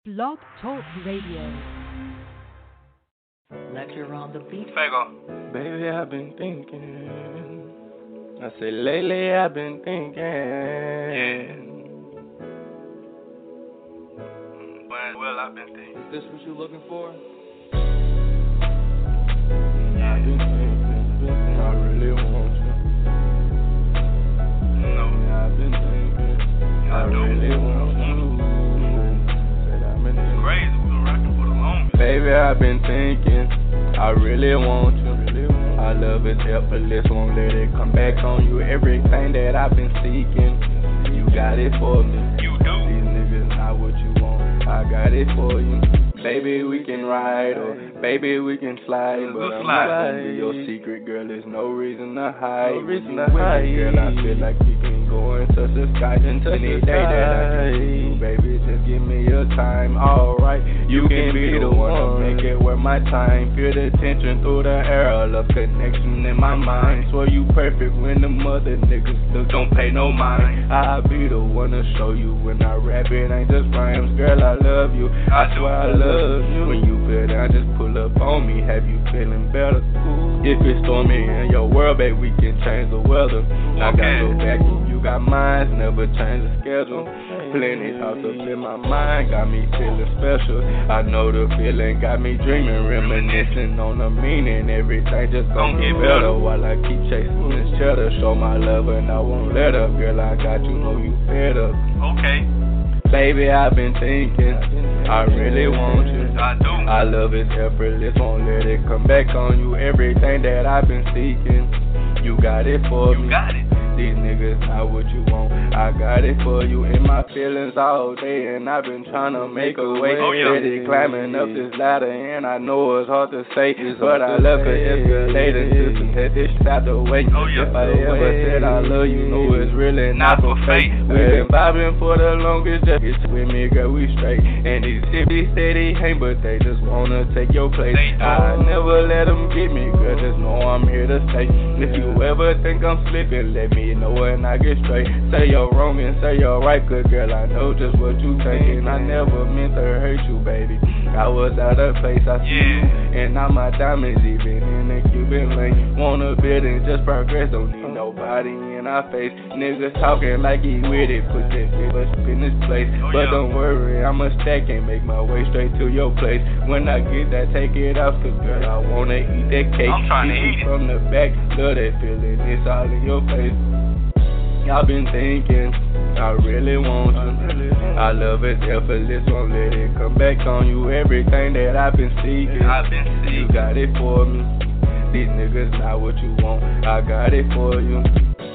Blog Talk Radio. Lecture on the beat. Fago. Baby, I've been thinking. I said lately I've been thinking. Yeah. Well, I've been thinking. Is this what you looking for? Yeah. I've been thinking. I really want you. No. I've been thinking. I really want you. Said I've been thinking. Crazy. We've been rocking for the longest. Baby, I've been thinking. I really want you. Our love is effortless, won't let it come back on you. Everything that I've been seeking, you got it for me. You do. These niggas not what you want, I got it for you. Baby, we can ride, or baby, we can slide. But I'm gonna be your secret, girl. There's no reason to hide. No reason to hide. Girl, I feel like you can go and touch the sky. Any day that I can see you, baby, just give me your time. Alright, you can be the one to make it worth my time. Feel the tension through the air, a love connection in my mind. Swear you perfect when the mother niggas look, don't pay no mind. I'll be the one to show you when I rap it ain't just rhymes. Girl, I love you. I swear I love you. When you feel down, just pull up on me. Have you feeling better? If it's stormy in your world, babe, we can change the weather. I got your back and you got mine. Never change the schedule. Plenty thoughts up in my mind, got me feeling special. I know the feeling got me dreaming, reminiscing on the meaning. Everything just gon' get better while I keep chasing this cheddar. Show my love and I won't let up. Girl, I got you, know you fed up. Okay. Baby, I've been thinking, I really want you. I do. Our love is effortless, won't let it come back on you. Everything that I've been seeking, you got it for me. You got it. These niggas not what you want, I got it for you. In my feelings all day, and I've been trying to make a way. Steady climbing up this ladder, and I know it's hard to say, but I love it escalating just to let this shit out the way. If I ever said I love you, know it's really not for fake. We've been vibing for the longest, just get with me, girl, we straight. And these cities say they hate, but they just wanna take your place. I never let them get me, girl, just know I'm here to stay. If you ever think I'm slipping, let me know and I get straight. Say you're wrong and say you're right, good girl, I know just what you thinking. I never meant to hurt you, baby. I was out of place, I see you, and now my diamonds even in the Cuban lane. Wanna build and just progress, don't need nobody in our face. Niggas talking like he with it, put that shit up in this place. But don't worry, I'ma stack and make my way straight to your place. When I get that, take it off, cause girl, I wanna eat that cake. I'm trying to eat it from the back, love that feeling, it's all in your face. I've been thinking, I really want you. Our love is effortless, won't let it come back on you. Everything that I've been seeking, you got it for me. These niggas not what you want, I got it for you.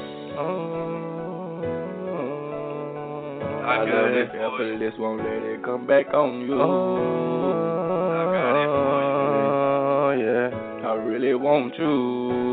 Our love is effortless, won't let it come back on you. I got it for you. Yeah, I really want you.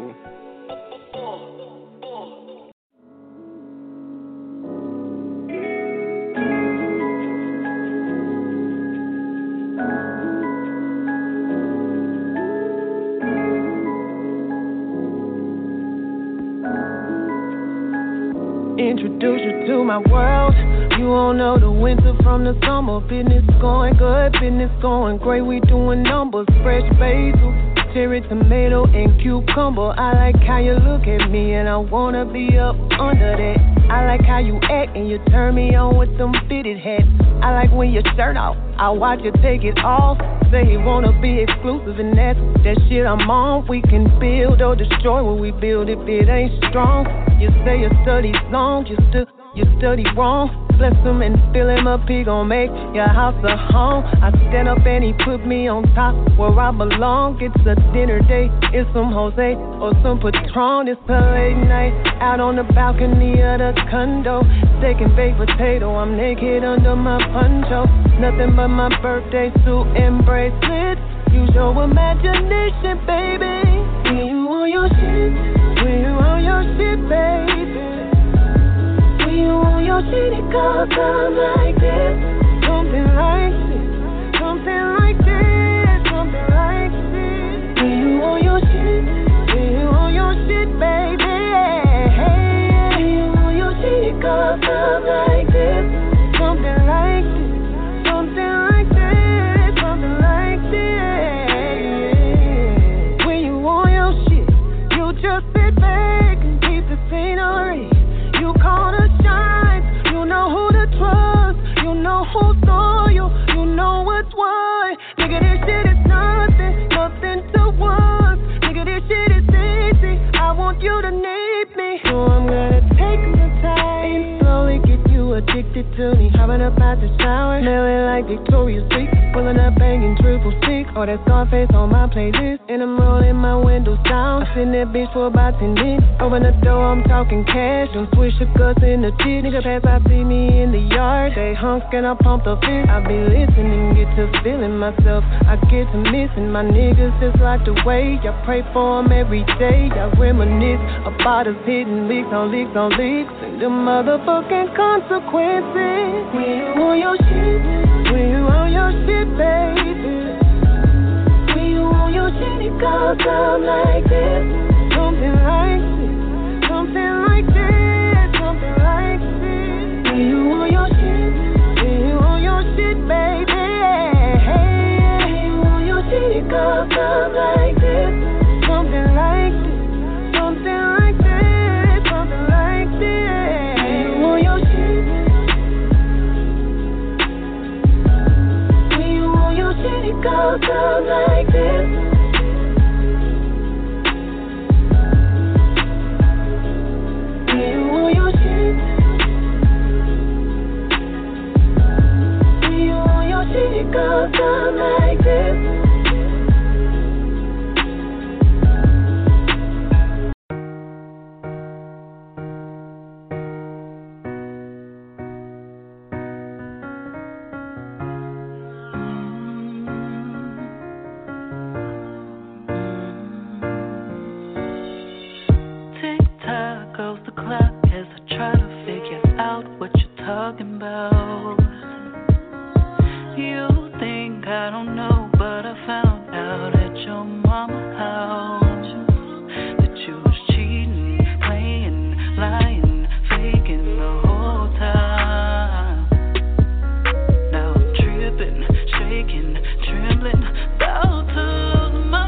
Introduce you to my world. You won't know the winter from the summer. Business going good, business going great. We doing numbers, fresh basil, cherry tomato and cucumber. I like how you look at me and I wanna be up under that. I like how you act and you turn me on with them fitted hats. I like when your shirt off, I watch you take it off. Say you wanna be exclusive and that's that shit I'm on. We can build or destroy when we build if it ain't strong. You say your study's long, you study wrong. Bless him and fill him up, he gon' make your house a home. I stand up and he put me on top where I belong. It's a dinner date, it's some Jose or some Patron. It's a late night out on the balcony of the condo. Steak and baked potato, I'm naked under my poncho. Nothing but my birthday suit and bracelets. Use your imagination, baby. When you on your shit, when you on your shit, baby. When you on your shit, it goes down like this. Something like this, something like this, something like this. When you on your shit, when you on your shit, baby. When you on your shit, it goes down like this. Something like this, something was one. Nigga, this shit is nothing, nothing to once. Nigga, this shit is easy. I want you to need me. So I'm gonna take the time and slowly get you addicted to me. Hopping up out the shower, smelling like Victoria's Secret. Pulling up banging 666. All that Scarface on my playlist. And I'm rolling my windows down. I seen that bitch for about 10 minutes. Open the door, I'm talking cash. Don't switch the guts in the tit. Nigga pass, I see me in the yard. They hunk and I pump the fist. I be listening, get to feeling myself. I get to missing my niggas just like the way I pray for them every day. I reminisce about us hitting leaks on leaks on leaks. And the motherfucking consequences. When you on your shit, when you on your shit, baby. When you on your shit, it goes down like this. Something like this, something like this, something like this. When you on your shit, when you on your shit, baby. When you on your shit, it goes down like this. Something like this, something like this, something like this. When you on your shit, when you on your shit, it goes down like this. It goes down like this. Tick-tock goes the clock as I try to figure out what you're talking about. You think I don't know, but I found out at your mama's house that you was cheating, playing, lying, faking the whole time. Now I'm tripping, shaking, trembling, about to lose my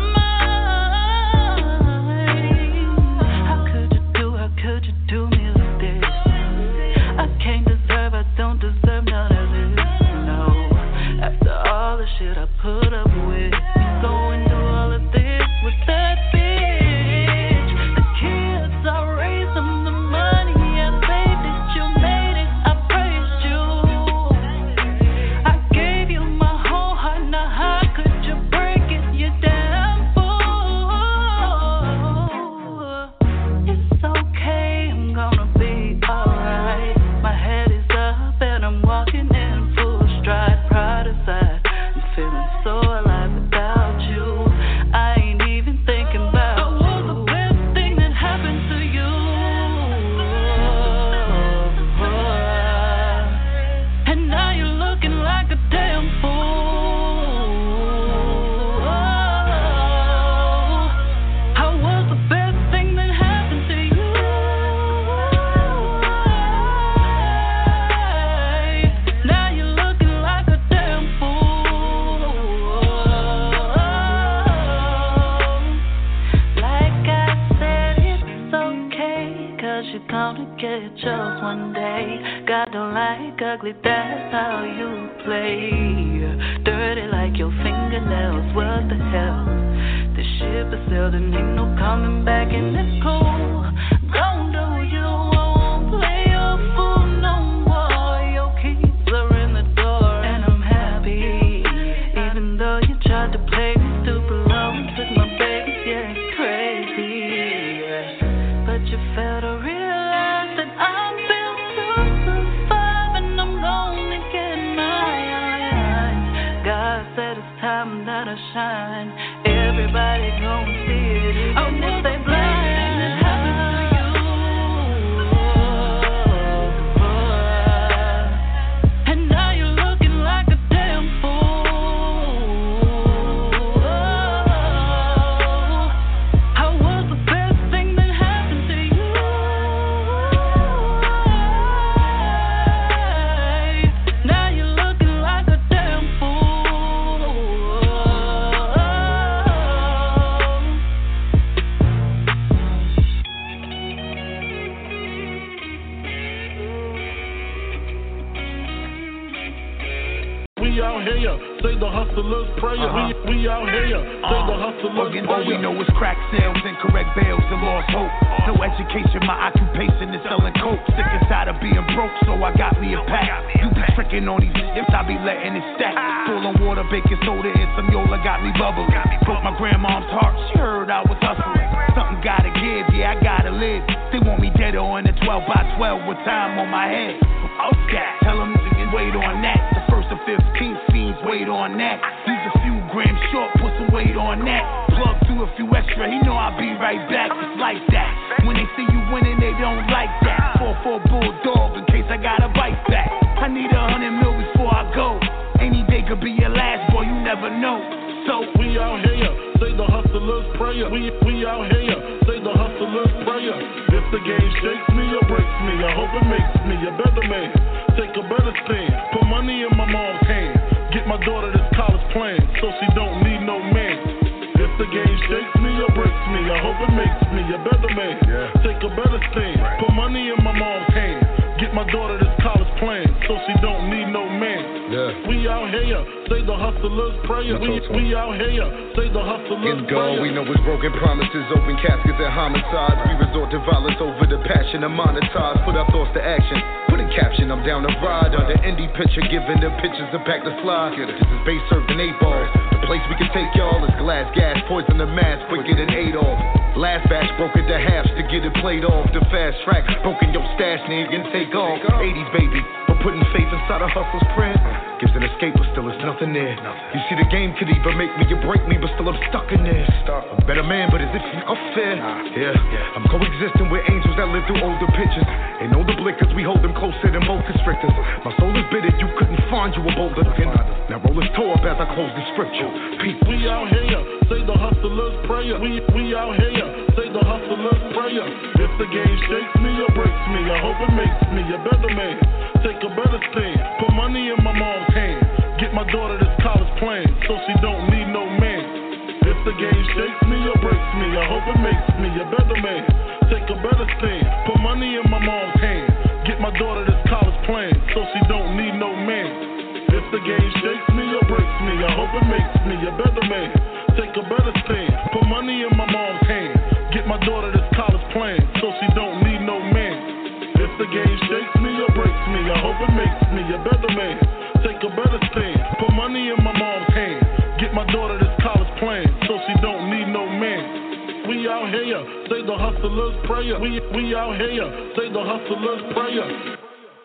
mind. How could you do me like this? I can't deserve, I don't deserve none of this. After all the shit I put up with, you going through all of this with that bitch. The kids I raised them, the money I saved it, you made it, I praised you. I gave you my whole heart, now how could you break it, you damn fool. It's okay, I'm gonna be alright. My head is up and I'm walking in full stride. Aside, I'm feeling so alive without you. I ain't even thinking about you. I was the best thing that happened to you. And now you're looking like a damn fool. I was the best thing that happened to you. Now you're looking like a you're gonna get yours one day. God don't like ugly, that's how you play. Dirty like your fingernails, what the hell? The ship is sailed and ain't no coming back, and it's cool. Don't do you won't play your fool no more. Your keys are in the door, and I'm happy. Even though you tried to play me stupid low and took my baby, yeah, it's crazy. But you failed to realize that I'm built to survive, and I'm gonna get mine. God said it's time that I shine. Everybody gonna see it, even if they blind. It happens to you. And now you're looking like a damn fool. I was the best thing that happened to you. Now you're looking like a damn fool. We out here, say the hustler's prayer. We out here, say the hustler's prayer. All we know is crack sales, incorrect bails, and lost hope. No education, my occupation is selling coke. Sick and tired of being broke, so I got me a pack. You be tricking on these dips, I be letting it stack. Stolen water, baking soda, and some Yola got me bubbling. Broke my grandma's heart, she heard I was hustling. Something gotta give, yeah, I gotta live. They want me dead or in a 12x12 with time on my head. Outscat, tell them niggas wait on that. The 1st or 15th fiends wait on that. Use a few grams short, put some weight on that. Plug through a few extra, he know I'll be right back. It's like that. When they see you winning, they don't like that. 4-4 bulldog in case I gotta bite back. I need 100 mil before I go. Any day could be your last, boy, you never know. So we out here, say the hustler's prayer. We out here, say the hustler's prayer. If the game shakes me or breaks me, I hope it makes me a better man. Take a better stand, put money in my mom's hand. Get my daughter this college plan, so she don't need no man. If the game shakes me or breaks me, I hope it makes me a better man. Take a better stand, put money in my mom's hand. Get my daughter this college plan, so she don't need no man. We out here, say the hustler's prayer. We out here, say the hustler's prayer. We know it's broken promises, open caskets and homicides. We resort to violence over the passion of monetize. Put our thoughts to action, put a caption, I'm down to ride. Under indie picture, giving the pictures a pack to slide. This is base serving 8 balls. The place we can take y'all is glass, gas, poison the mass, quicker than Adolf. Last batch broke into halves to get it played off. The fast track, broken your stash, nigga, and take off. 80s, baby, but putting faith inside a hustler's prayer gives an escape, but still it's nothing there. You see, the game could either make me or break me, but still I'm stuck in there. I'm a better man, but is it unfair? Yeah, I'm coexisting with angels that live through older pictures. Ain't know the blickers, we hold them closer than both constrictors. My soul is bitter, you couldn't find you a bolder. Now roll this toe up as I close the scripture. We out here, say the hustler's prayer. We out here, say the hustler's prayer. If the game shakes me or breaks me, I hope it makes me a better man. Take a better stand, put money in my mom's hand. Get my daughter this college plan, so she don't need no man. If the game shakes me or breaks me, I hope it makes me a better man. Take a better stand, put money in my mom's hand. Get my daughter this college plan, so she don't need no man. If the game shakes me or breaks me, I hope it makes me a better man. Take a better stand, put money in my mom's hand. Get my daughter this college plan, so she don't need no man. If the game shakes me or breaks me, I hope it makes me a better man. Take a better stand, put money in my mom's hand. Get my daughter this college plan, so she don't need no man. We out here, say the hustler's prayer. We out here, say the hustler's prayer.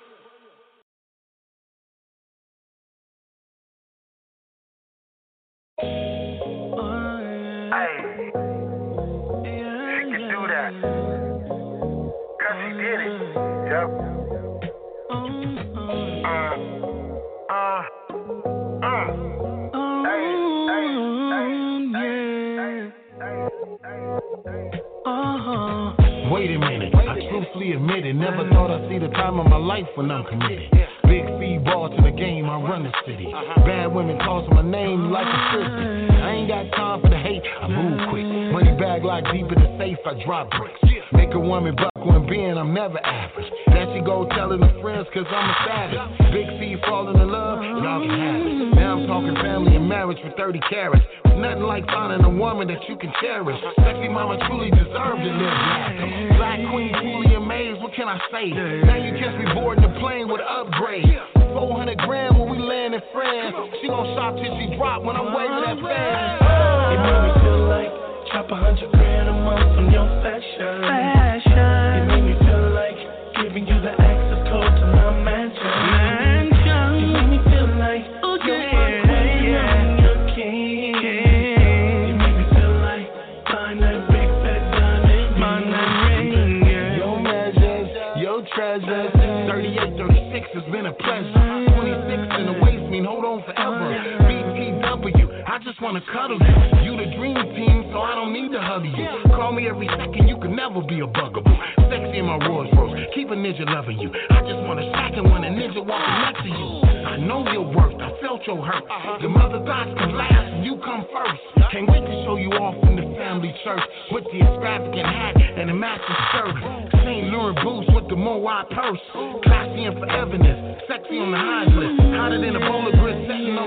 Wait a minute, I truthfully admit it. Never thought I'd see the time of my life when I'm committed. Big feed-ball to the game, I run the city. Bad women calling my name like a frisbee. I ain't got time for the hate, I move quick. Money bag locked deep in the safe, I drop bricks. Make a woman buck when being, I'm never average. Then she go telling her friends cause I'm a savage. Big feed falling in love, y'all can have it. Now I'm talking family and marriage for 30 carats. Nothing like finding a woman that you can cherish. Sexy mama truly deserved to live black. Black queen, truly amazed, what can I say? Now you catch me boarding the plane with an upgrade. 400 grand when we land in France. She gon' shop till she drop when I'm waving that fast. It made me feel like chop 100 grand a month on your fashion. It made me feel like giving you the access code to my mansion. It made me feel like you're my queen and your king. It made me feel like buying that big fat diamond ring. Your measures, your treasures. 38, 36 has been a pleasure. 26 in the waist mean hold on forever. BTW, I just wanna cuddle you. You the dream team, so I don't need to hug you. Call me every second, you can never be a bugaboo. Sexy in my Rolls Royce, keep a ninja loving you. I just want a second when a ninja walking next to you. I know your worth, I felt your hurt. Your mother thoughts come last and you come first. Can't wait to show you off in the family church with the extravagant hat and the matching skirt. St. Laurent boots with the Moai purse. Classy and foreverness, sexy on the high list. Hotter than a bowl of grits setting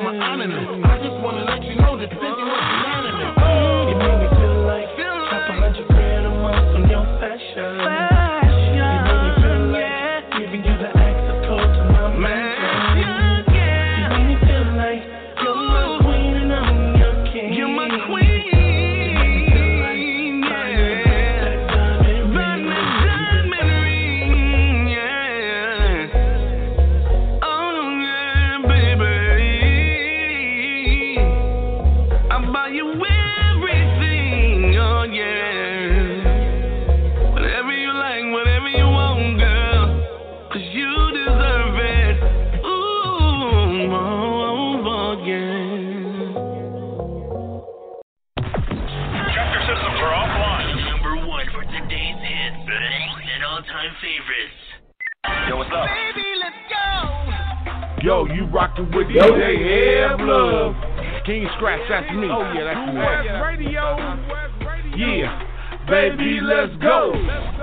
know you rockin' with DJ Have Love. King Scratch, that's me. Oh yeah, that's me. West Radio. Yeah, baby, let's go.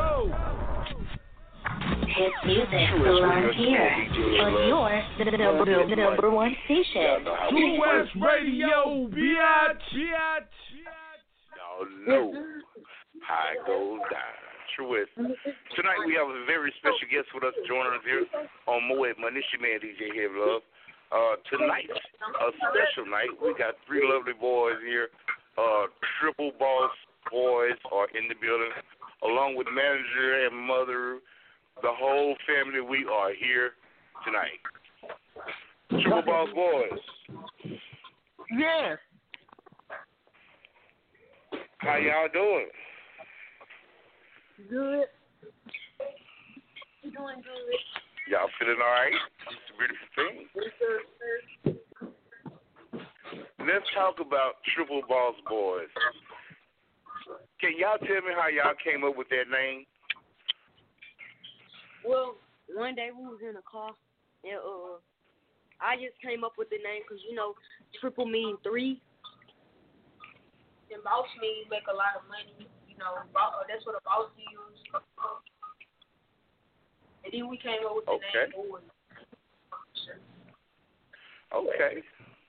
Hit music belongs here. But you're the number one station. True West Radio, bitch. Y'all know how it goes down. True West. Tonight we have a very special guest with us joining us here on Moet Money. It's your man DJ Have Love. Tonight, a special night. We got three lovely boys here. Triple Boss boys are in the building, along with manager and mother. The whole family, we are here tonight. Triple Boss boys. Yes. How y'all doing? Good. You doing good? Y'all feeling all right? It's a beautiful thing. Let's talk about Triple Boss Boys. Can y'all tell me how y'all came up with that name? Well, one day we was in a car, and I just came up with the name because, you know, triple mean three. And boss means make a lot of money. You know, that's what a boss is. And then we came up with the name Boys. Okay.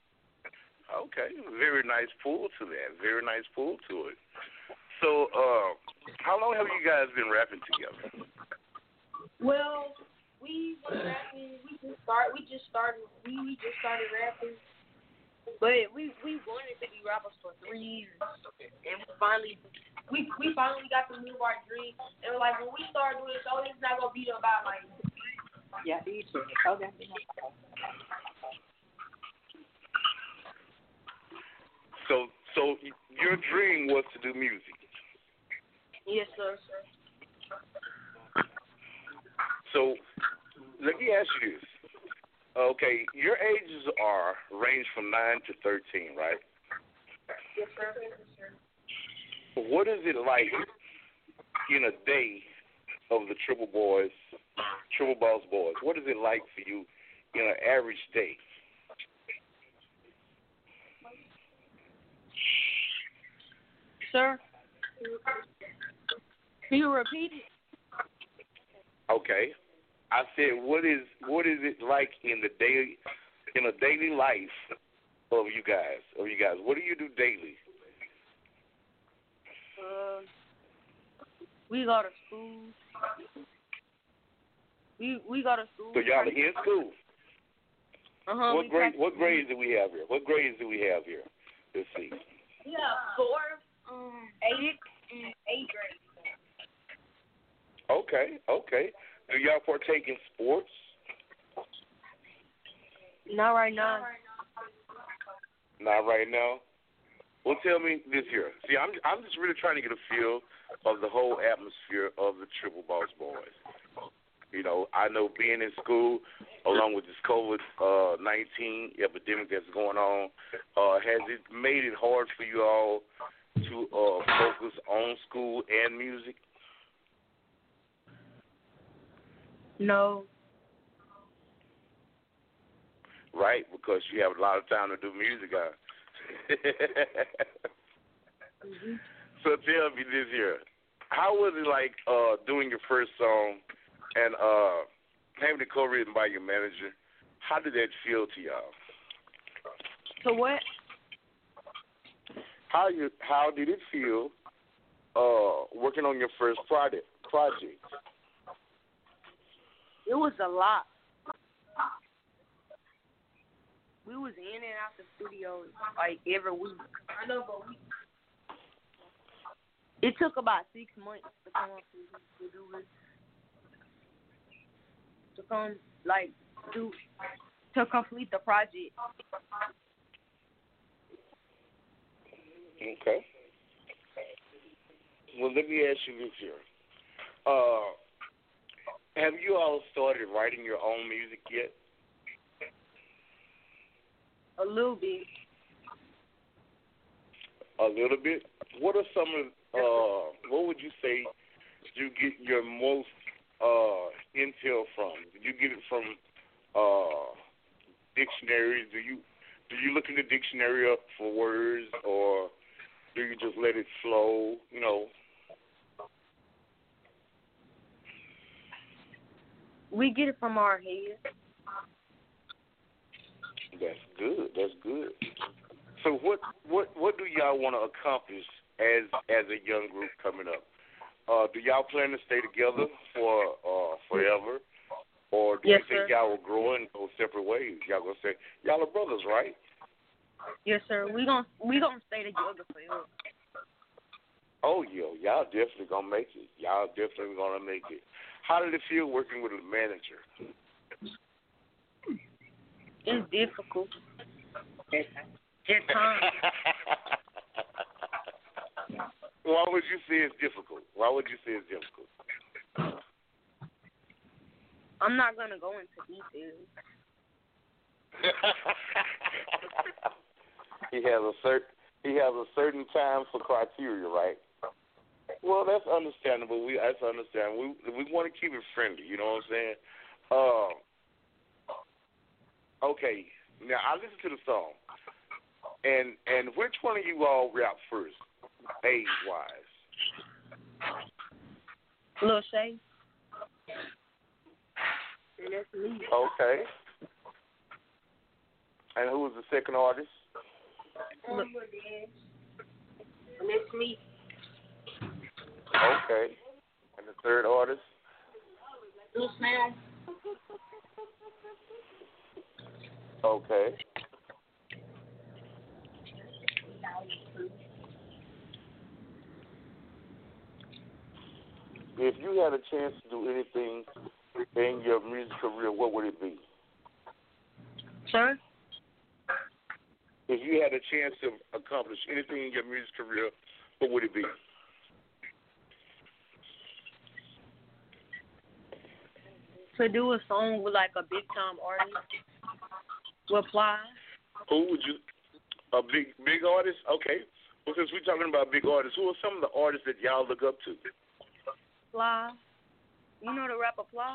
Very nice pull to that. Very nice pull to it. So, how long have you guys been rapping together? Well, we were rapping. We just started rapping. But we wanted to be rappers for 3 years, and we finally got to live our dream. And like when we started doing the show, it's not gonna be about like. Yeah, okay. So your dream was to do music. Yes, sir. So let me ask you this. Okay, your ages range from 9 to 13, right? Yes, sir. What is it like in a day of the Triple Boss Boys? What is it like for you in an average day? Sir, can you repeat it? Okay. I said, what is it like in a daily life of you guys? What do you do daily? We go to school. We go to school. So y'all are in school. Uh-huh. What grades do we have here? Let's see. Yeah, 4, 8, and 8th grade. Okay. Do y'all partake in sports? Not right now. Not right now. Well, tell me this here. See, I'm just really trying to get a feel of the whole atmosphere of the Triple Boss Boys. You know, I know being in school, along with this COVID-19 epidemic that's going on, has it made it hard for you all to focus on school and music? No. Right, because you have a lot of time to do music. Mm-hmm. So tell me this here. How was it like doing your first song and having it co-written by your manager? How did that feel to y'all? So what? How did it feel working on your first project? It was a lot. We was in and out the studio like every week. I know, but it took about 6 months to come up to do it. To complete the project. Okay. Well, let me ask you this here. Have you all started writing your own music yet? A little bit. A little bit? What are some of, what would you say you get your most intel from? Did you get it from dictionaries? Do you look in the dictionary up for words, or do you just let it flow? You know. We get it from our head. That's good. That's good. So what do y'all want to accomplish as a young group coming up? Do y'all plan to stay together for forever, or do you think y'all will grow and go separate ways? Y'all gonna say y'all are brothers, right? Yes, sir. We gonna stay together forever. Oh, y'all definitely gonna make it. Y'all definitely gonna make it. How did it feel working with a manager? It's difficult. At times. Why would you say it's difficult? I'm not gonna go into details. He has a certain time for criteria, right? Well, that's understandable. We want to keep it friendly. You know what I'm saying? Okay. Now I listen to the song, and which one of you all rap first, age wise? Lil Shay. And that's me. Okay. And who was the second artist? And that's me. Okay. And the third artist? Lil Snail. Okay. If you had a chance to do anything in your music career, what would it be? Sir? If you had a chance to accomplish anything in your music career, what would it be? To do a song with like a big time artist. With Fly. Who would you? A big artist? Okay. Well, since we're talking about big artists, who are some of the artists that y'all look up to? Fly. You know the rapper Fly?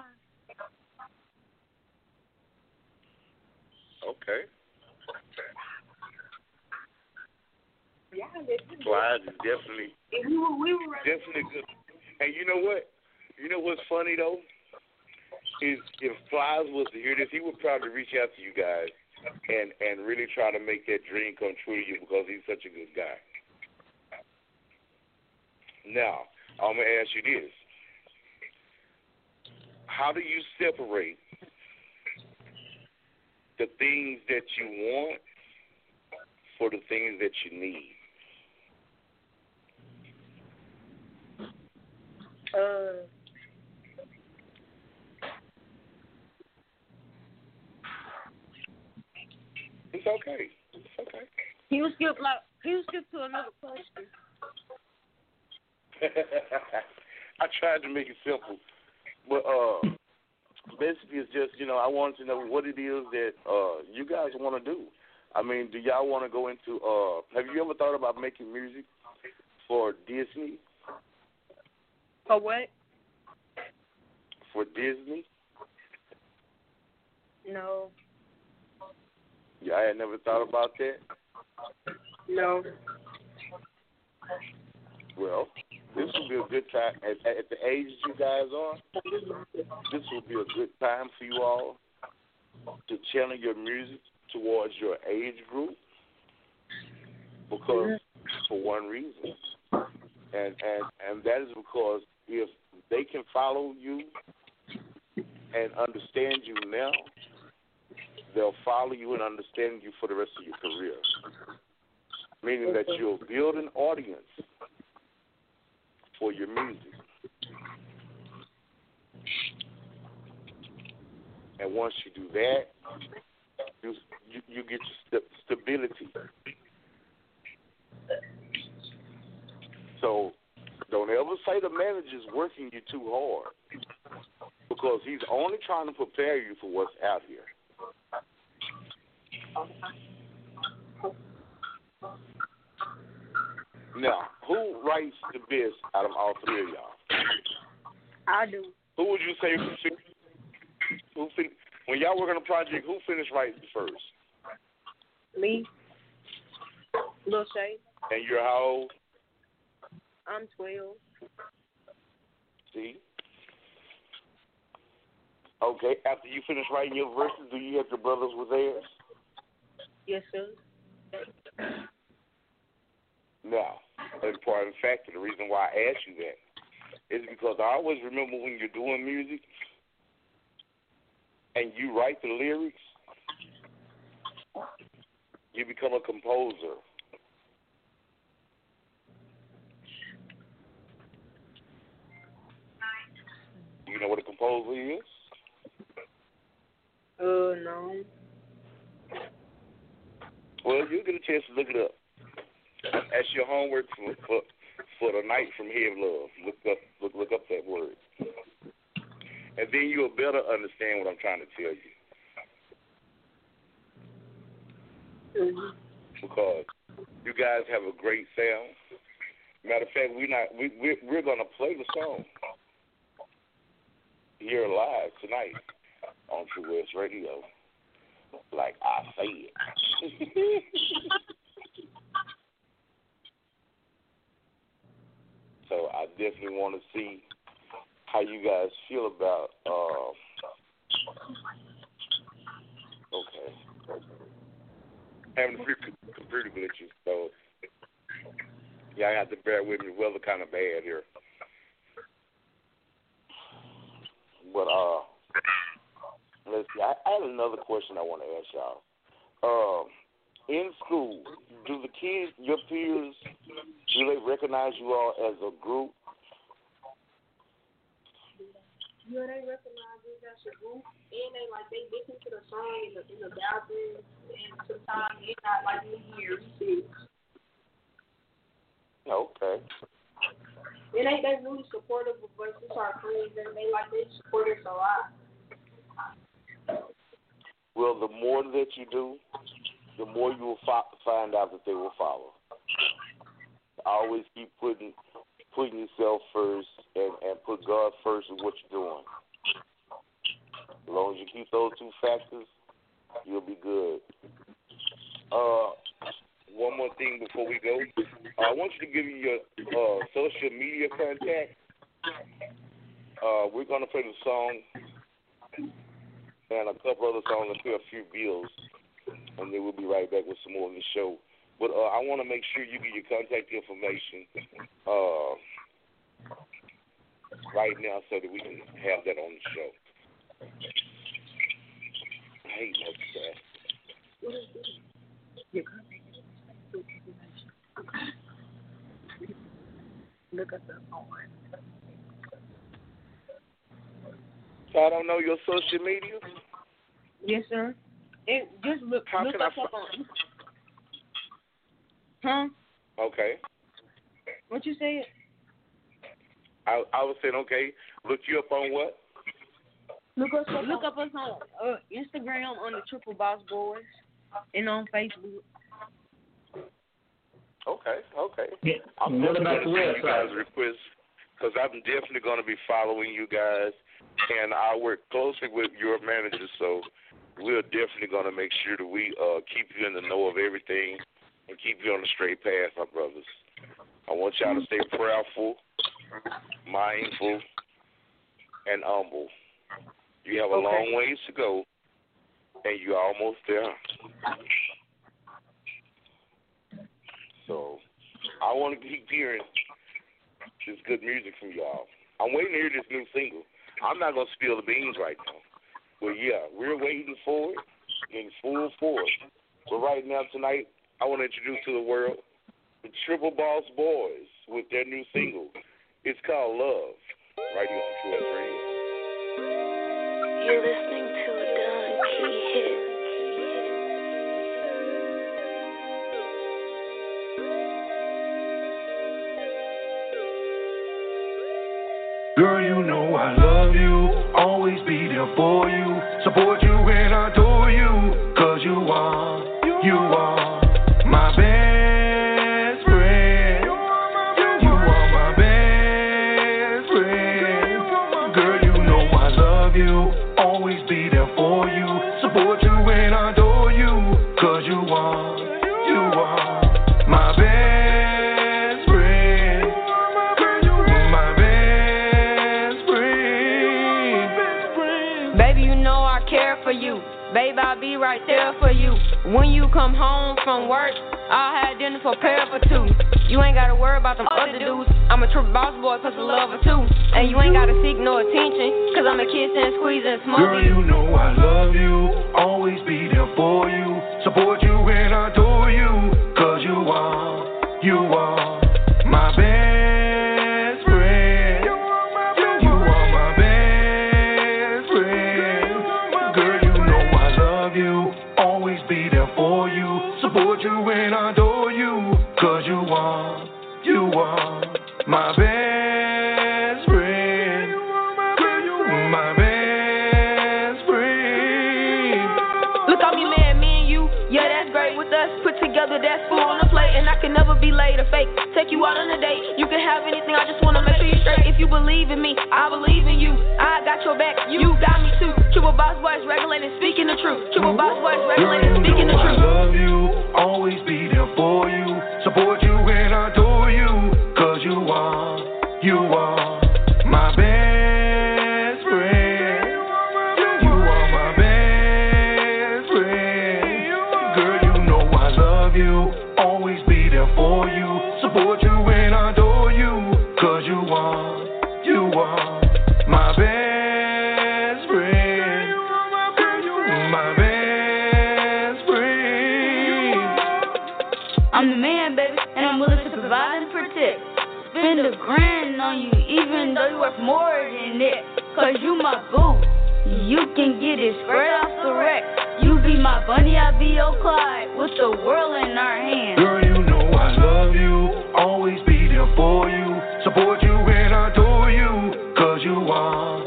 Okay. Yeah, Fly is definitely good. And you know what? You know what's funny though? Is if Flies was to hear this, he would probably reach out to you guys and really try to make that dream come true to you because he's such a good guy. Now, I'm going to ask you this. How do you separate the things that you want for the things that you need? It's okay. He was skip to another question. I tried to make it simple, but basically it's just I wanted to know what it is that you guys want to do. I mean, do y'all want to go into? Have you ever thought about making music for Disney? For what? For Disney? No. Yeah, I had never thought about that. No. Well, this would be a good time. At the age you guys are, this would be a good time for you all to channel your music towards your age group. Because, for one reason, and that is because if they can follow you and understand you now, they'll follow you and understand you for the rest of your career. Meaning that you'll build an audience for your music. And once you do that, you get your stability. So don't ever say the manager's working you too hard, because he's only trying to prepare you for what's out here. Now, who writes the best out of all three of y'all? I do. Who would you say? When y'all work on a project, who finished writing first? Me. Lil Shay. And you're how old? I'm 12. See? Okay, after you finish writing your verses, do you have your brothers with theirs? Yes, sir. Now, an important factor, the reason why I asked you that is because I always remember when you're doing music and you write the lyrics, you become a composer. You know what a composer is? No. Well, you'll get a chance to look it up. That's your homework for the night from Here of Love. Look up that word. And then you'll better understand what I'm trying to tell you. Because you guys have a great sound. Matter of fact, we're gonna play the song here live tonight on True West Radio. Like I said. So I definitely want to see how you guys feel about okay. Having a few computer glitches, so y'all have to bear with me. The weather kind of bad here. But let's see. I had another question I want to ask y'all. In school, do the kids, your peers, do they recognize you all as a group? Yeah, they recognize us as a group, and they listen to the song in the bathroom, and sometimes it's not like New Year's Eve. Okay. And they really supportive of us. It's our friends, and they support us a lot. Well, the more that you do, the more you will find out that they will follow. Always keep putting yourself first and put God first in what you're doing. As long as you keep those two factors, you'll be good. One more thing before we go. I want you to give me your social media contact. We're going to play the song and a couple other songs and pay a few bills, and then we'll be right back with some more of the show. But I want to make sure you get your contact information right now so that we can have that on the show. I hate multitasking. Look at the phone. So I don't know your social media? Yes, sir. Just look us up on. Huh? Okay. What you said? I was saying, okay, look you up on what? Look us on Instagram on the Triple Boss Boys and on Facebook. Okay. Yeah. I'm What definitely about the going to send you guys website? requests because I'm definitely going to be following you guys, and I work closely with your manager, so we're definitely going to make sure that we keep you in the know of everything and keep you on the straight path, my brothers. I want y'all to stay prayerful, mindful, and humble. You have a long ways to go, and you're almost there. So I want to keep hearing this good music from y'all. I'm waiting to hear this new single. I'm not going to spill the beans right now. But, yeah, we're waiting for it in full force. But right now, tonight, I want to introduce to the world the Triple Boss Boys with their new single. It's called Love, right here on True West Radio. You're listening to a Don Key hit. Girl, you know I love you, always be there for you, support you and adore you, 'cause you are my best friend. You are my best friend. Girl, you know I love you, always be there for you, You are my best friend. My best friend. Baby, you know I care for you. Baby, I'll be right there for you. When you come home from work, I'll have dinner prepared for two. You ain't gotta worry about them other dudes. I'm a true boss boy, plus a lover too. And you ain't gotta seek no attention, cause I'm a kiss and squeeze and smoke. Girl, you know I love you, always be there for you, support you and adore you, cause you are my best friend. You are my best friend. Girl, you know I love you, always be there for you, support you and adore you, cause you are my best friend. My best friend. Look at me, man, me and you. Yeah, that's great with us. Put together, that's food on the plate. And I can never be late or fake. Take you out on a date. You can have anything, I just wanna make sure you straight. If you believe in me, I believe in you. I got your back, you got me too. Triple boss boys regulating, speaking the truth. Triple boss boys regulating, speaking the truth. I love you, always be there for you, support you and adore you, cause you are my best friend. You are my best friend. Girl, you know I love you, always be there for you, support you and adore you, cause you are my best friend. My best friend. I'm the man, baby, and I'm willing to provide and protect. Spend $1,000 on you, even though you worth more than it. Cause you my boo, you can get it straight off the rack. You be my Bunny, I be your Clyde, with the world in our hands. Girl, you know I love you, always be there for you, support you and adore you, cause you are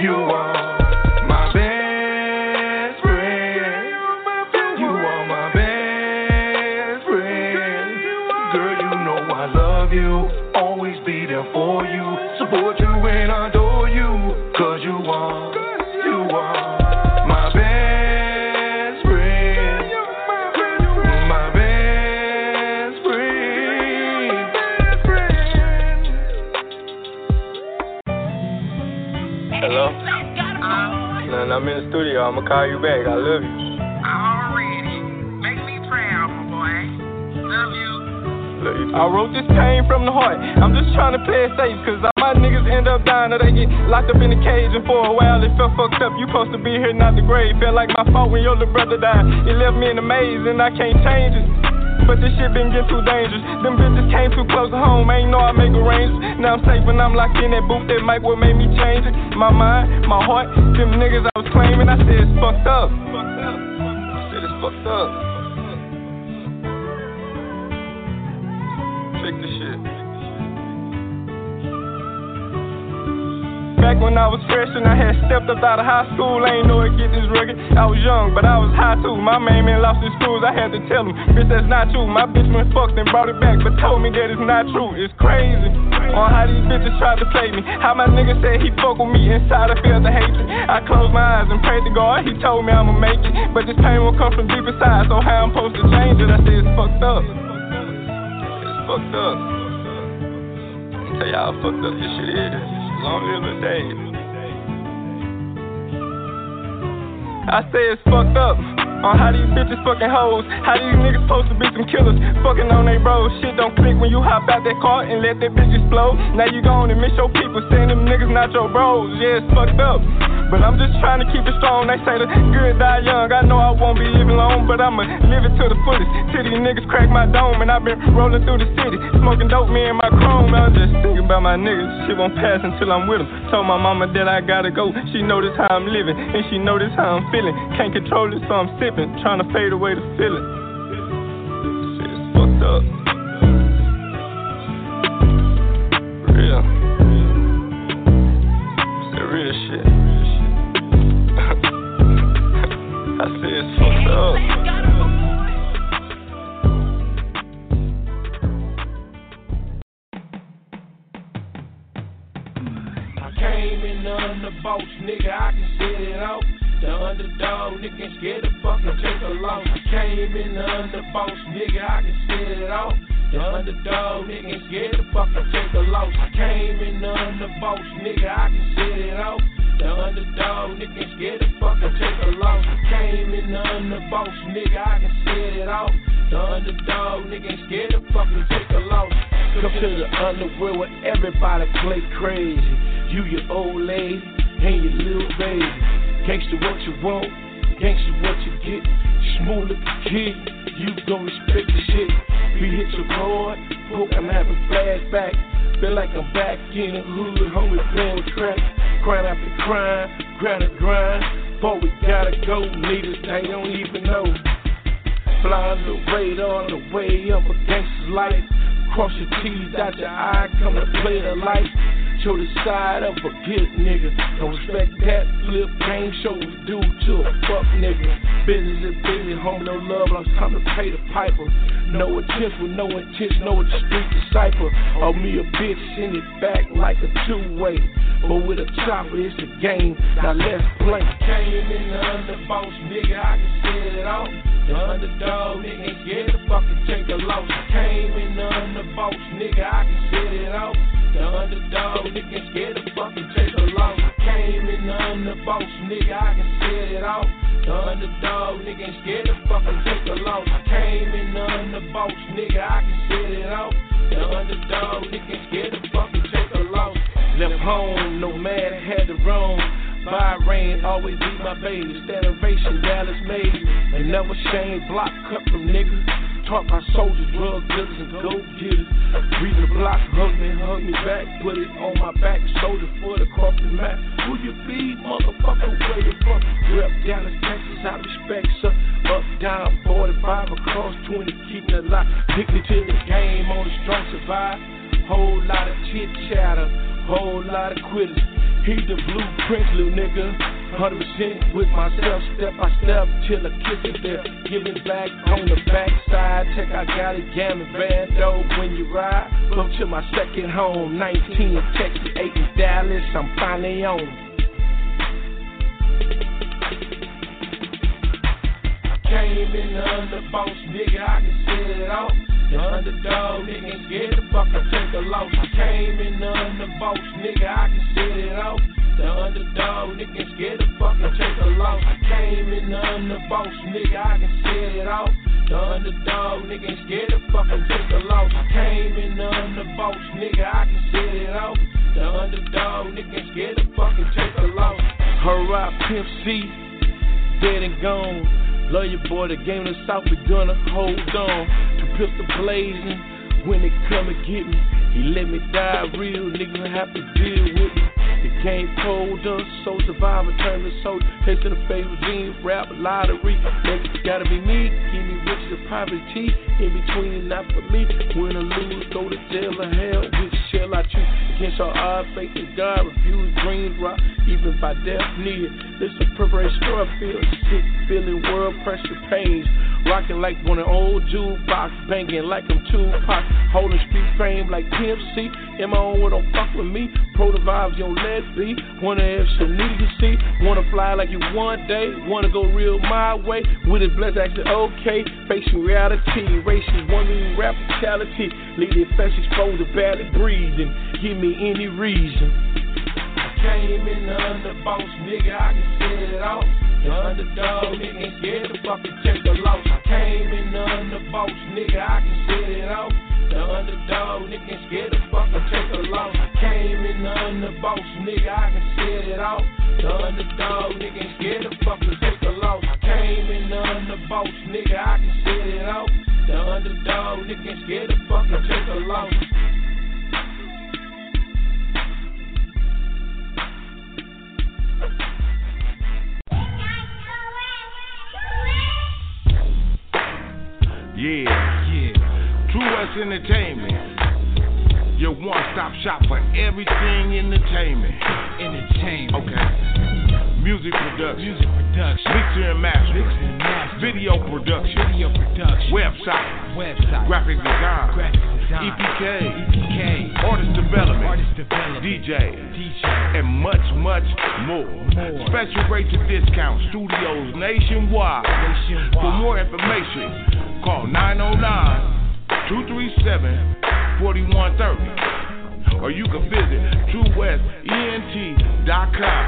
my best friend. You are my best friend. Girl, you know I love you, always be there for you, support you and adore you, cause you are my best friend. My best friend. Hello? Nah, I'm in the studio. I'ma call you back. I love you. Already. Make me proud, my boy. Love you. I wrote this pain from the heart. I'm just trying to play it safe, cause all my niggas end up dying or they get locked up in the cage. And for a while it felt fucked up. You supposed to be here, not the grave. Felt like my fault when your little brother died. It left me in a maze and I can't change it. But this shit been getting too dangerous. Them bitches came too close to home. I ain't know I make arrangements. Now I'm safe when I'm locked in that booth. That mic what made me change it. My mind, my heart, them niggas I was claiming. I said it's fucked up. I said it's fucked up. Check this shit. Back when I was fresh and I had stepped up out of high school, I ain't know it get this rugged. I was young, but I was high too. My main man lost his schools, I had to tell him, bitch, that's not true. My bitch went fucked and brought it back, but told me that it's not true. It's crazy on how these bitches tried to play me. How my nigga said he fuck with me, inside I felt the hatred. I closed my eyes and prayed to God, he told me I'ma make it. But this pain will come from deep inside, so how I'm supposed to change it? I said it's fucked up. It's fucked up. I'll tell y'all how fucked up this shit is. Long live the day. I say it's fucked up on how these bitches fucking hoes. How these niggas supposed to be some killers fucking on they bros. Shit don't click when you hop out that car and let that bitch explode. Now you gone and miss your people, saying them niggas not your bros. Yeah, it's fucked up, but I'm just trying to keep it strong. They say the good die young. I know I won't be living long, but I'ma live it to the fullest. Till these niggas crack my dome, and I've been rolling through the city, smoking dope, me and my chrome. I was just thinking about my niggas. Shit won't pass until I'm with them. Told my mama that I gotta go. She know this how I'm living, and she know this how I'm feeling. Can't control it, so I'm sipping, trying to fade away the feeling. Shit is fucked up. Real. It's the real shit. I say it's fucked up. I came in under boats, nigga, I can set it out. The underdog, nigga ain't scared to fucking take a loss. I came in the underboss, nigga, I can set it off. The underdog, nigga ain't scared to fucking take a loss. I came in the underboss, nigga, I can set it off. The underdog, nigga ain't scared to fucking take a loss. I came in the underboss, nigga, I can set it off. The underdog, nigga ain't scared to fucking take a loss. Come to the underworld where everybody play crazy. You your old lady and your little baby. Gangsta what you want, gangsta what you get. Smooth looking kid, you gon' respect the shit. We hit your board, book, I'm having flashback. Feel like I'm back in the hood, homie playing with crack. Crime after crime, grind and grind. But we gotta go, niggas, they don't even know. Fly on the radar, the way up a gangster's life. Cross your T's, dot your I, come to play the life. Show the side of a good nigga. Don't respect that flip game, show we do to a fuck nigga. Business is business, home no love, it's time to pay the piper. No intent with no intent, know what the street decipher. Owe me a bitch, send it back like a two-way. But with a chopper, it's a game, now let's play. Came in the underboss, nigga, I can set it off. The underdog, nigga, ain't scared to fucking take a loss. Came in the underboss, nigga, I can set it off. The underdog, nigga, ain't scared to fucking take a loss. Came in the underboss, nigga, I can set it off. The underdog, nigga, ain't scared to fucking take a loss. Came in the underboss, nigga, I can set it off. The underdog, nigga, ain't scared to fucking take a loss. Left home, no man had to roam. Bahrain, always be my baby. Stand ovation, Dallas made. And never shame, block cut from niggas. Talk our soldiers, drug dealers, and go-getters. Reason the block, hug me back. Put it on my back, soldier foot across the map. Who you be, motherfucker, where you from? Rep Dallas, Texas, I respect, sir. Up, down, 45, across 20, keeping it locked. Addicted to the game, on the strong survive. Whole lot of chit-chatter, whole lot of quitters. He the blueprint, little nigga. 100% with myself, step by step, till I kiss it there. Give it back on the backside. Check, I got it, gammon bando when you ride. Come to my second home, 19 in Texas, 8 in Dallas. I'm finally on. I came in the underboss, nigga, I can set it off. The underdog, nigga, ain't scared to fucking take a loss. I came in the underboss, nigga, I can set it off. The underdog, nigga, ain't scared to fucking take a loss. I came in the underboss, nigga, I can set it off. The underdog, nigga, ain't scared to fucking take a loss. I came in the underboss, nigga, I can set it off. The underdog, nigga, ain't scared to fucking take a loss. Hurrah, Pimp C, dead and gone. Love your boy, the game of the South, we gonna hold on. To pistol blazing, when they come and get me. He let me die real, niggas have to deal with me. The game cold us, so survivor, turn to soldier. Taste of the favorite gene, rap, lottery. Niggas gotta be me, give me rich to poverty. In between, not for me. Win or lose, go to jail or hell. Which shall I choose? Against all odds, faith in God, refuse dreams, rock, even by death near. Listen, preparation, store, I feel sick, feeling world pressure pains. Rocking like one of old jukebox, banging like I'm Tupac. Holding street fame like Pimp C. In my own world, don't fuck with me. Pro the vibes, you don't let be. Wanna have some need to see. Wanna fly like you one day. Wanna go real my way. With his blessed action, okay. Facing reality, racing, wondering rap brutality. Lead the effects exposed to barely breathing. Give me any reason. I came in the underboss, nigga, I can set it off. The underdog, nigga, ain't scared to fucking take a loss. I came in the underboss, nigga, I can set it off. The underdog, nigga, ain't scared to fucking take a loss. I came in the underboss, nigga, I can set it off. The underdog, nigga, ain't scared to fucking take a loss. I came in the underboss, nigga, I can set it off. The underdog, nigga, ain't scared to fucking take a loss. Yeah. True West Entertainment. Your one-stop shop for everything entertainment. Okay. Music production. Mixer and master. Video production. Website. graphic design, EPK, artist development, DJ, and much more. Special rates and discounts, studios nationwide. For more information, call 909-237-4130. Or you can visit TrueWestENT.com.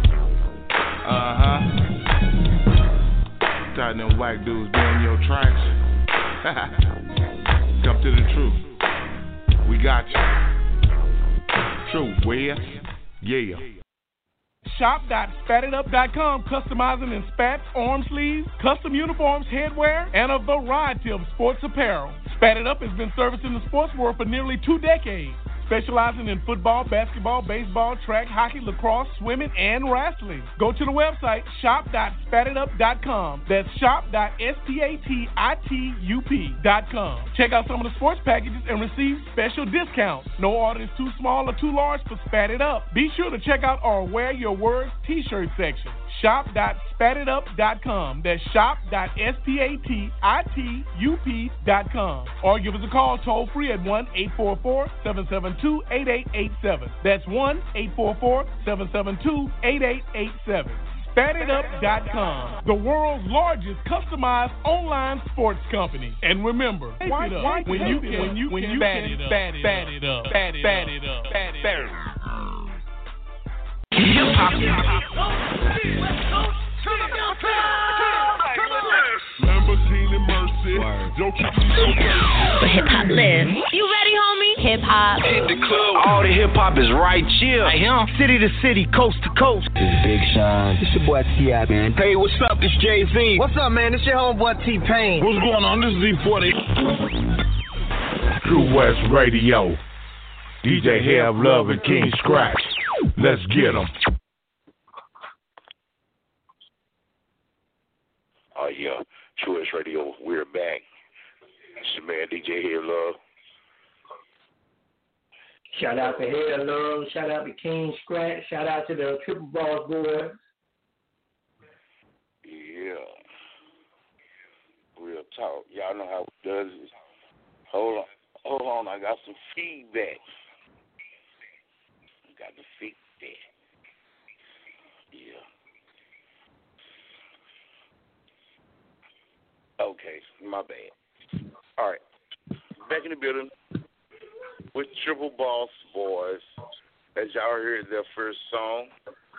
Tired them white dudes doing your tracks. Come to the truth. We got you. True West, yeah. Shop.SpatItUp.com, customizing in spats, arm sleeves, custom uniforms, headwear, and a variety of sports apparel. Spat It Up has been servicing the sports world for nearly 2 decades. Specializing in football, basketball, baseball, track, hockey, lacrosse, swimming, and wrestling. Go to the website shop.spatitup.com. That's shop.spatitup.com. Check out some of the sports packages and receive special discounts. No order is too small or too large for Spat It Up. Be sure to check out our Wear Your Words t-shirt section. Shop.spatitup.com. That's shop.spatitup.com. Or give us a call toll free at 1-844-772-8887. That's 1-844-772-8887. SpatItUp.com, the world's largest customized online sports company. And remember, when you can spat it up. Lamborghini Mercy. Don't you be so crazy. For hip hop live. You ready, homie? Hip hop. Hit the club. All the hip hop is right here. Right here. City to city, coast to coast. This is Big Sean. This your boy T.I., man. Hey, what's up? This Jay-Z. What's up, man? This your homeboy T-Pain. What's going on? This is D40. True West Radio. DJ Have Love and King Scratch. Let's get them. Oh, yeah. True West Radio, we're back. It's your man, DJ Have Love. Shout out to Have Love. Shout out to King Scratch. Shout out to the Triple Boss Boys. Yeah. Real talk. Y'all know how it does it. Hold on. I got some feedback. Got the feedback. Yeah. Okay, my bad. All right. Back in the building with Triple Boss Boys. As y'all heard their first song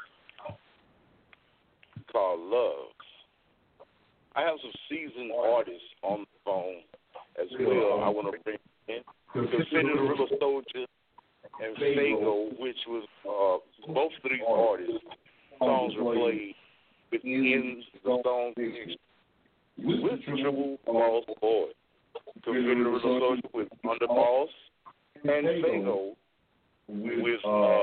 called Love. I have some seasoned artists on the phone as well. I want to bring in Consider the Real Soldier and Fago, which was both of these artists. Songs were played within the song with Triple Boss Boys. Consider the Real Soldier with Underboss and Fago with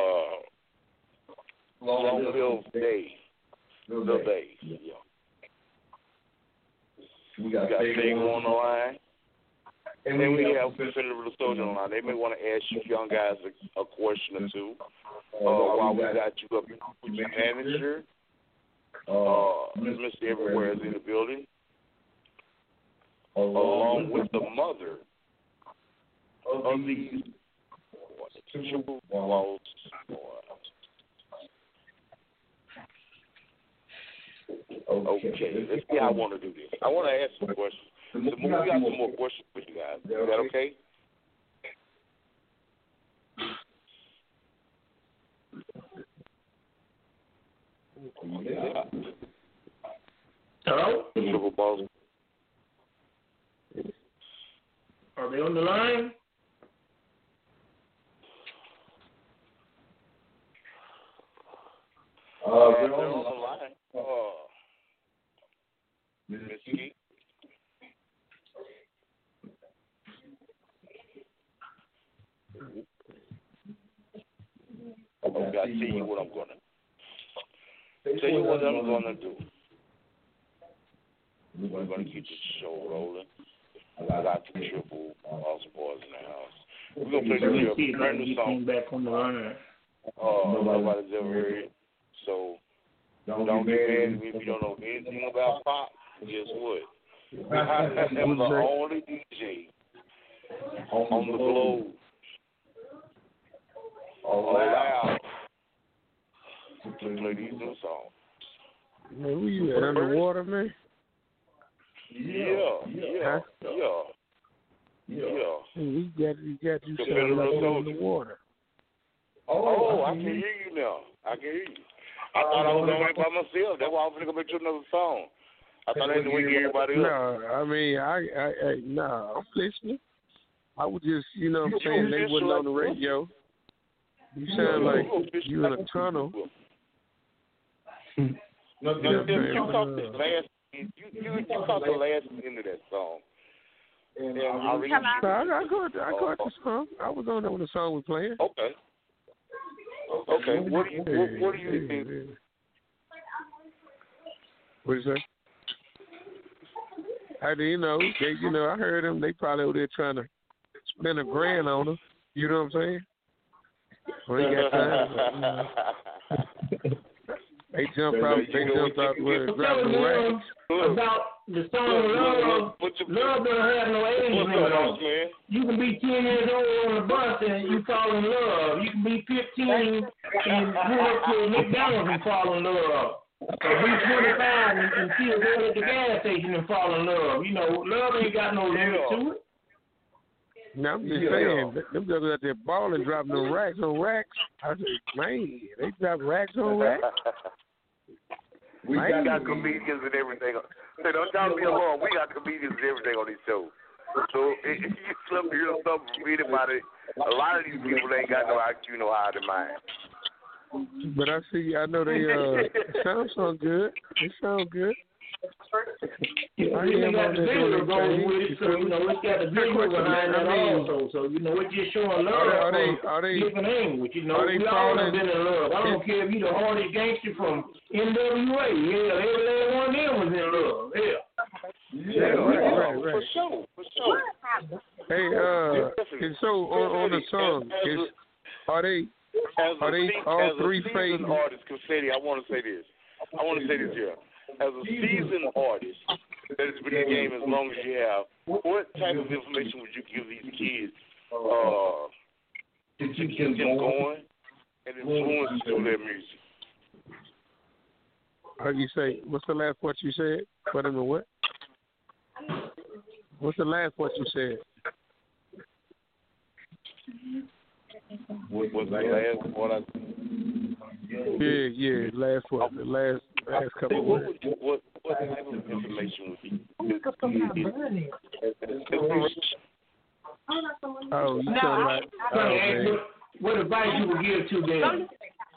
Long Live Day. The Day. Yeah. We got Fago on the line. And then we have Consider the Real Soldier on the line. They may want to ask you young guys a question or two. While we got you up with your manager. Mr. Everywhere is in the building. Along with the mother of these Triple Boss Boys. Okay, let's see how I want to do this. I want to ask some questions. We got some more questions for you guys. Is that okay? Yeah. Hello? Triple Boss. Are they on the line? They're on the line. Miss Key. Okay, I'll tell you what I'm gonna do. We're gonna keep this show rolling. I got the Triple Boss Boys in the house. We're gonna play the brand new song. Back on the line. Nobody's ever heard it. So don't get mad at me if you don't know anything about pop. Guess what? I am the only DJ on the globe. Wow. To play these new songs. Man, where you at? Underwater, man? Yeah. You got you sounding like you're in the water. Oh, I can hear you now. I can hear you. I thought I was on it by myself. That's why I was going to make you another song. I thought I didn't want to hear everybody else. No, I mean, I'm listening. I was just, you know what I'm saying, they wasn't on the radio. You sound like you in a tunnel. You caught the last end of that song. And I caught the song. I was on there when the song was playing. Okay. What do you think? What you say? I heard them. They probably over there trying to spend $1,000 on her. You know what I'm saying? Well, they got time. They jumped out where they dropped the racks. About the song Love don't have no age limit. You can be 10 years old on the bus and you fall in love. You can be 15 and go up to McDonald's and fall in love. Or be 25 and still go at the gas station and fall in love. You know, love ain't got no limit to it. Now, I'm just saying, them guys out there balling, dropping them racks on racks. I said, man, they drop racks on racks? We got comedians and everything. Say, don't y'all be alone. We got comedians and everything on this show. So if you slip hear something from anybody, a lot of these people ain't got no IQ, no higher than mine. But I know they sound good. They sound good. They got the video going with it, so it's got the video behind that also. So we're just showing love from different angles. We all have been in love. I don't care if you the hardest gangster from NWA. Yeah, every last one of them was in love. Right. For sure. Hey, and so on the song, are they all three seasoned artists? Confetti, I want to say this here. As a seasoned artist that has been in the game as long as you have, what type of information would you give these kids to keep them going and influence through their music? You say, what's the last part you said? What in the what? What's the last part you said? What was the last part I said? Yeah, last one. The last couple of words. What type of information would you? Oh, you talking about? What advice you would give to them?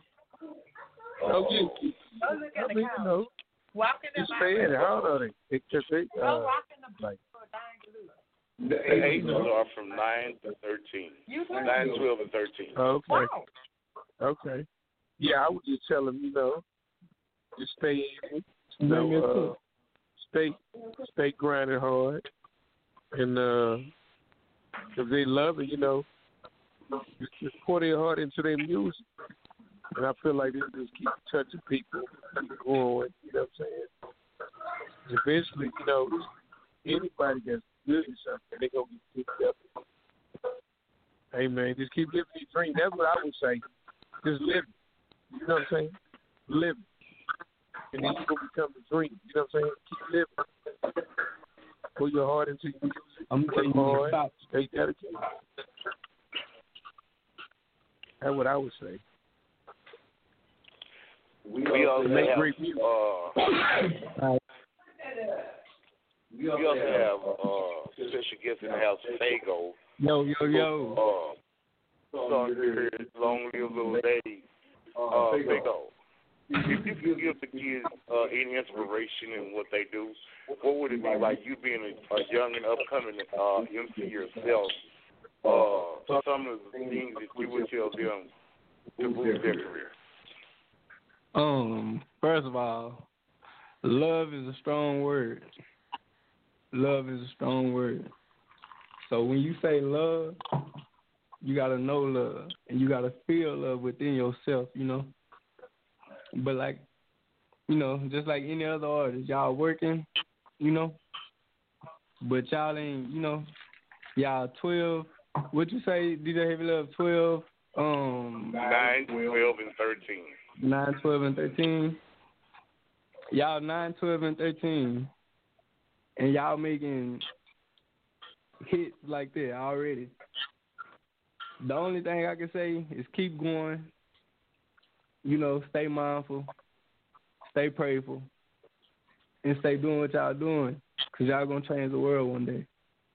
Just stay in it. How old are they? The ages are from 9 to 13. 9, 12, and 13. Okay. Yeah, I would just tell them, just stay in it. Stay grinding hard. And if they love it, just pour their heart into their music. And I feel like they just keep touching people and growing, you know what I'm saying? Eventually, anybody that's good at something, they're going to get picked up. Hey, man, just keep living your dream. That's what I would say. Just live it. You know what I'm saying? Live it. And then you're going to become the dream. You know what I'm saying? Keep living. Put your heart into your music. I'm telling you, stay dedicated. That's what I would say. We also make have great music. We also have special guest in the house, Fago. Yo. Long live little lady. Fago. If you could give the kids any inspiration in what they do, what would it be like you being a young and upcoming MC yourself? Some of the things that you would tell them to boost their career. First of all, love is a strong word. Love is a strong word. So when you say love, you gotta know love and you gotta feel love within yourself, But just like any other artist, y'all working, But y'all ain't, y'all 12. What'd you say, DJ Heavy Love? 12. 9, 12, and 13. 9, 12, and 13. Y'all 9, 12, and 13. And y'all making hits like that already. The only thing I can say is keep going. Stay mindful, stay prayerful, and stay doing what y'all doing, because y'all going to change the world one day.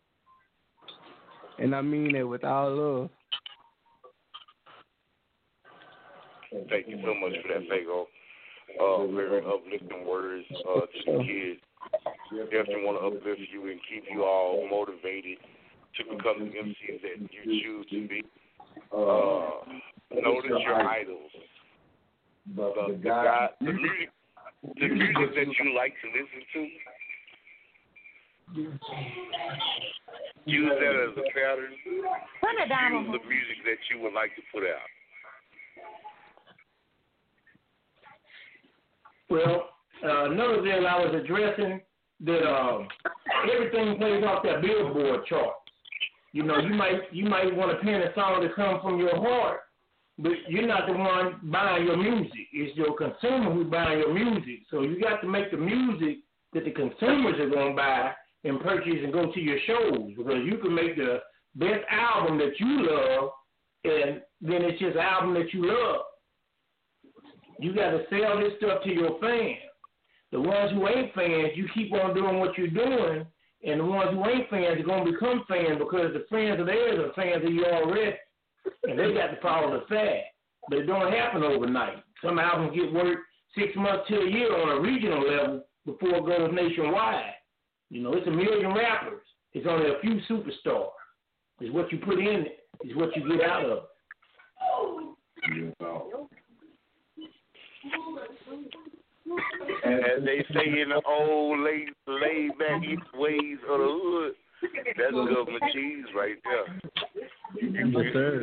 And I mean that with all love. Thank you so much for that, Fago. Very uplifting words to the kids. Definitely want to uplift you and keep you all motivated to become the MCs that you choose to be. Notice your idols. The music that you like to listen to. Use that as a pattern. Use the music that you would like to put out. Well, another thing I was addressing, that everything plays off that Billboard chart. You might want to pen a song to come from your heart, but you're not the one buying your music. It's your consumer who's buying your music. So you got to make the music that the consumers are going to buy and purchase and go to your shows, because you can make the best album that you love, and then it's just an album that you love. You got to sell this stuff to your fans. The ones who ain't fans, you keep on doing what you're doing, and the ones who ain't fans are going to become fans, because the friends of theirs are fans of you already, and they got to follow the fad. But it don't happen overnight. Some albums get worked 6 months to a year on a regional level before it goes nationwide. It's 1 million rappers. It's only a few superstars. It's what you put in it. It's what you get out of it. As they say in the old laid back ways of the hood, that's government cheese right there. Yes, sir.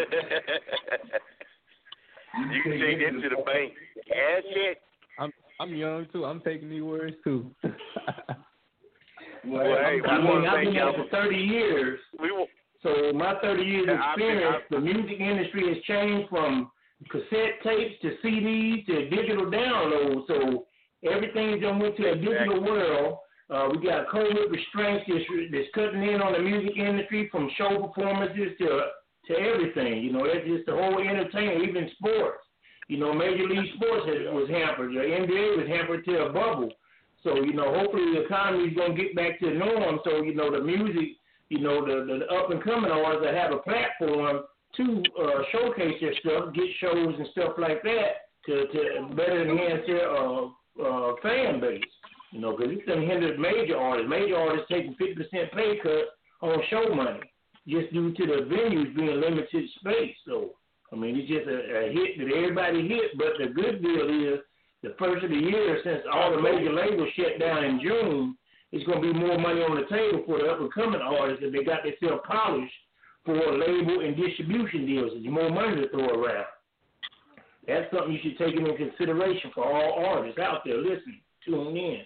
You can take that to the bank. Cash it. I'm young too. I'm taking these words too. I've been here for 30 years. So my 30 years experience, the music industry has changed from cassette tapes to CDs to digital downloads. So everything's done went to a digital world. We got COVID restraints that's cutting in on the music industry, from show performances to everything. That's just the whole entertainment, even sports. Major League Sports was hampered. The NBA was hampered to a bubble. So, hopefully the economy is going to get back to the norm. So, the music, the up-and-coming artists that have a platform to showcase their stuff, get shows and stuff like that to better enhance their fan base. Because it's going to hinder major artists. Major artists taking 50% pay cut on show money just due to the venues being limited space. So, it's just a hit that everybody hit. But the good deal is, the first of the year, since all the major labels shut down in June, it's going to be more money on the table for the up-and-coming artists if they got themselves polished for label and distribution deals. There's more money to throw around. That's something you should take into consideration for all artists out there listening, tuning in.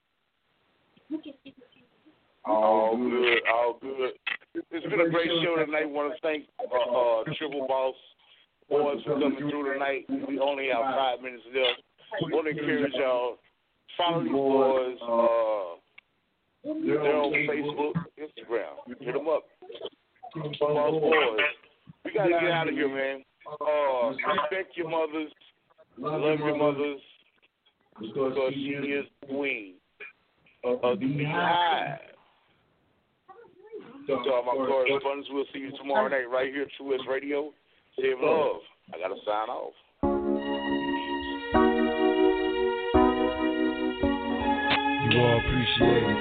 All good. It's been a great show tonight. I want to thank Triple Boss Boys for coming through tonight. We only have 5 minutes left. I want to encourage y'all, follow these boys. They're on Facebook, Instagram. Hit them up. Boss Boys. We got to get out of here, man. Respect your mothers. Love your mothers. Because she is the queen of the beehive. To all my correspondents, we'll see you tomorrow night right here at True West Radio. Save love. I got to sign off. You all appreciate it.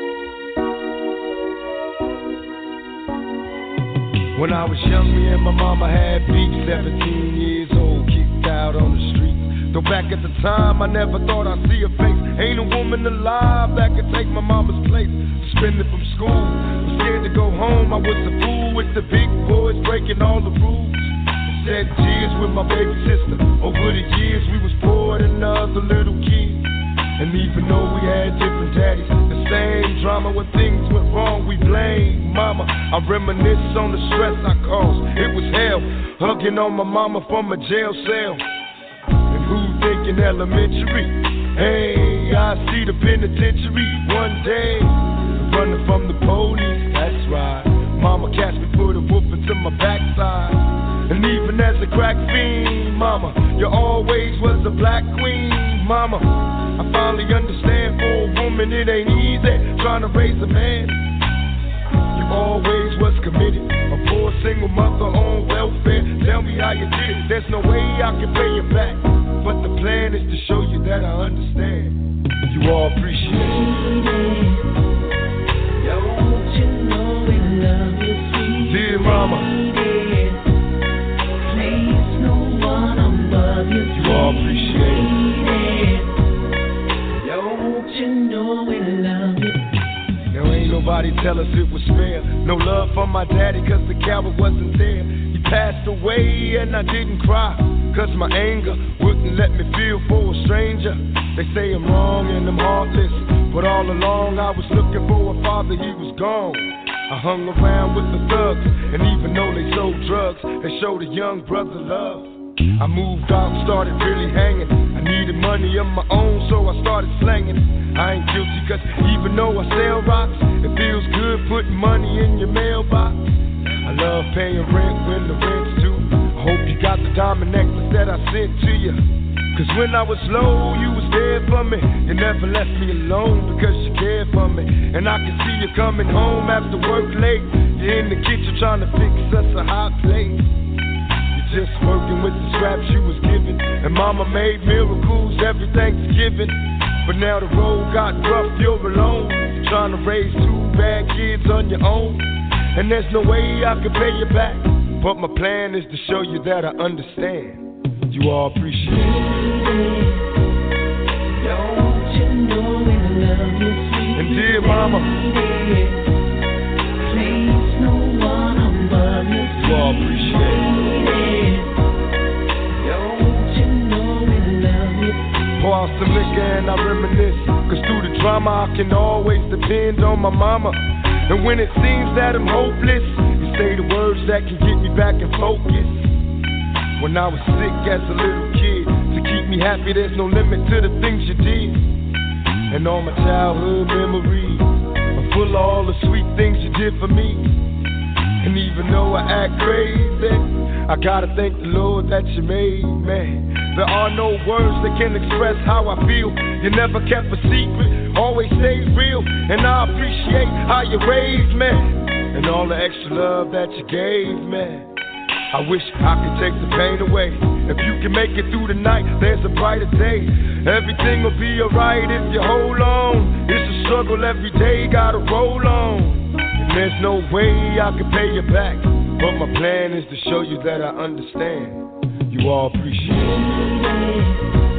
When I was young, me and my mama had beef, 17 years old, kicked out on the street. Though back at the time, I never thought I'd see her face. Ain't a woman alive that could take my mama's place. Suspended from school, was scared to go home. I was a fool with the big boys, breaking all the rules. Shed tears with my baby sister. Over the years, we was poor than other little kids. And even though we had different daddies, the same drama when things went I reminisce on the stress I caused. It was hell, hugging on my mama from a jail cell. And who thinking elementary? Hey, I see the penitentiary one day. Running from the police, that's right. Mama catch me, put a whoop into my backside. And even as a crack fiend, mama, you always was a black queen, mama. I finally understand for a woman it ain't easy trying to raise a man. You always was committed, a poor single mother on welfare. Tell me how you did it, there's no way I can pay you back. But the plan is to show you that I understand. You all appreciate it. Don't you know we love you, sweet dear mama. Please, no one above you. You all appreciate it. Don't you know we love you? Now ain't nobody tell us it was fair. No love from my daddy cause the coward wasn't there. He passed away and I didn't cry, cause my anger wouldn't let me feel for a stranger. They say I'm wrong and I'm heartless, but all along I was looking for a father, he was gone. I hung around with the thugs, and even though they sold drugs, they showed a young brother love. I moved out and started really hanging. I needed money of my own, so I started slanging. I ain't guilty cause even though I sell rocks, it feels good putting money in your mailbox. I love paying rent when the rent's due. I hope you got the diamond necklace that I sent to you. Cause when I was low, you was there for me. You never left me alone because you cared for me. And I can see you coming home after work late. You're in the kitchen trying to fix us a hot plate. You're just working with the scraps you was given. And mama made miracles every Thanksgiving. But now the road got rough, you're alone. You're trying to raise two bad kids on your own. And there's no way I can pay you back. But my plan is to show you that I understand. You all appreciate it. Don't you know we love you, sweet and dear mama. Please, no one above you. You all appreciate it. Don't you know we love you? Pour out some liquor and I reminisce. Cause through the drama I can always depend on my mama. And when it seems that I'm hopeless, you say the words that can get me back in focus. When I was sick as a little kid, to keep me happy there's no limit to the things you did. And all my childhood memories are full of all the sweet things you did for me. And even though I act crazy, I gotta thank the Lord that you made me. There are no words that can express how I feel. You never kept a secret, always stayed real. And I appreciate how you raised me and all the extra love that you gave me. I wish I could take the pain away. If you can make it through the night, there's a brighter day. Everything will be alright if you hold on. It's a struggle every day, gotta roll on. And there's no way I can pay you back. But my plan is to show you that I understand. You all appreciate it.